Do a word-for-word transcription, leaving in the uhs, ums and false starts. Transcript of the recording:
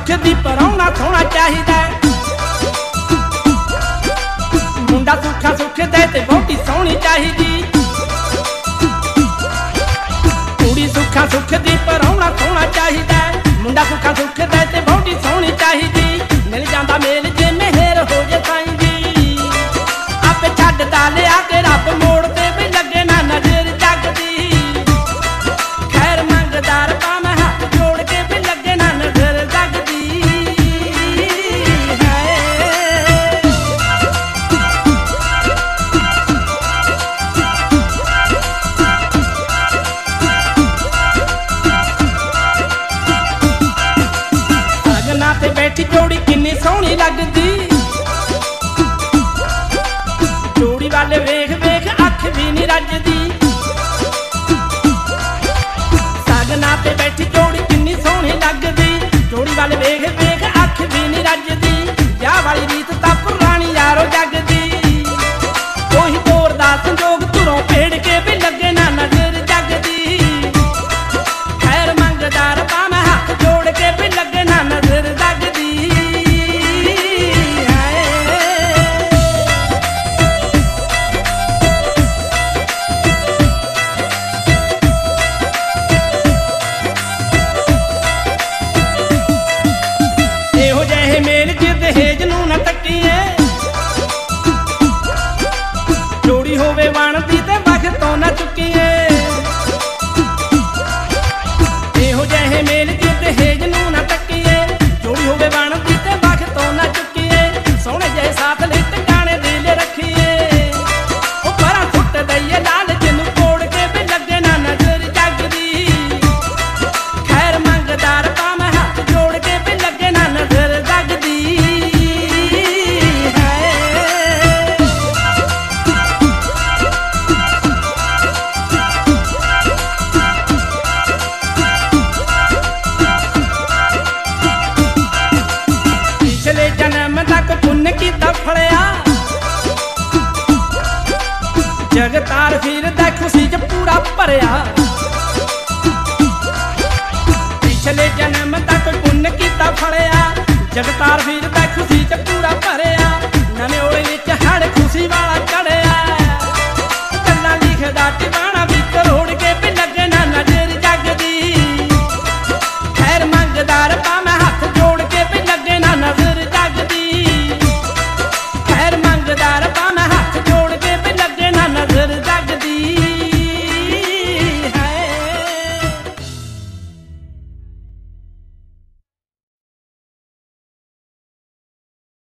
सुख दी पराउना सोना चाहिदा। मुंडा सुखा सुख दे ते बहुती सोहनी चाहिदी। कुड़ी सुखा सुख दी पराउना सोना चाहिदा। मुंडा सुखा सुख दे ते बहुती सोहनी चाहिदी। मिल जांदा मेल जे मेहर हो जे साईं दी। आपे छड्डदा लिया के रब मोड़ ते भी लगे ना नजर जगदी। खैर मंगदार पावे हाथ जोड़ के भी लगे ना नजर जगदी। सगना ते बैठी जोड़ी किन्नी सोहनी लगदी। जोड़ी वाले वेख वेख अख भी नहीं रजदी। सगना ते बैठी जोड़ी किन्नी सोहनी लगदी। जोड़ी वाले वेख वेख अख भी नहीं रजदी। ब्याह वाली रीत तां पुरानी यारो जगदी। कोई तोर दा संजोग तुरों पेड़ के भी लगे ना नजर जगदी। खैर मंगदार पावे हाथ जोड़ के भी लगे ना नजर जगदी। ਇਹੋ ਜਿਹੇ ਮੇਲ ਚ ਦਹੇਜ ਨੂੰ ਨਾ ਤੱਕੀਏ। ਜੋੜੀ ਹੋਵੇ ਬਣਦੀ ਤੇ ਵਕਤੋਂ ਨਾ ਚੁੱਕੀਏ। ਇਹੋ ਜਿਹੇ ਮੇਲ ਚ ਦਹੇਜ ਨੂੰ ਨਾ ਤੱਕੀਏ। ਜੋੜੀ ਹੋਵੇ ਬਣਦੀ ਤੇ ਵਕਤੋਂ ਨਾ ਚੁੱਕੀਏ। ਸੋਹਣੇ ਜਿਹੇ ਸਾਥ ਲਈ ਟਿਕਾਣੇ ਦਿਲ ਰੱਖੀਏ। ਉਹ ਪਰਾਂ ਸੁੱਟ ਦਈਏ ਲਾਲਚ ਨੂੰ ਤੋੜ ਕੇ ਵੀ ਲੱਗੇ ਨਾ ਨਜ਼ਰ ਜਗਦੀ। ਖੈਰ ਮੰਗਦਾਰ ਪਾਵੇਂ ਹੱਥ ਜੋੜ ਕੇ ਵੀ ਲੱਗੇ ਨਾ ਨਜ਼ਰ ਜਗਦੀ। पिछले जन्म तक पुण्य कीता फड़िया। जगतार फिरदा खुशी च पूरा भरिया। पिछले जन्म तक पुण्य कीता फड़िया। जगतार फिरदा खुशी च पूरा भरिया। नਵੇਂ ओले विच हड़ खुशी वाला चढ़िया।